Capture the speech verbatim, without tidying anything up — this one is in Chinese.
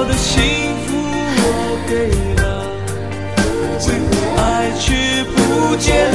的幸福我给了，为何爱却不见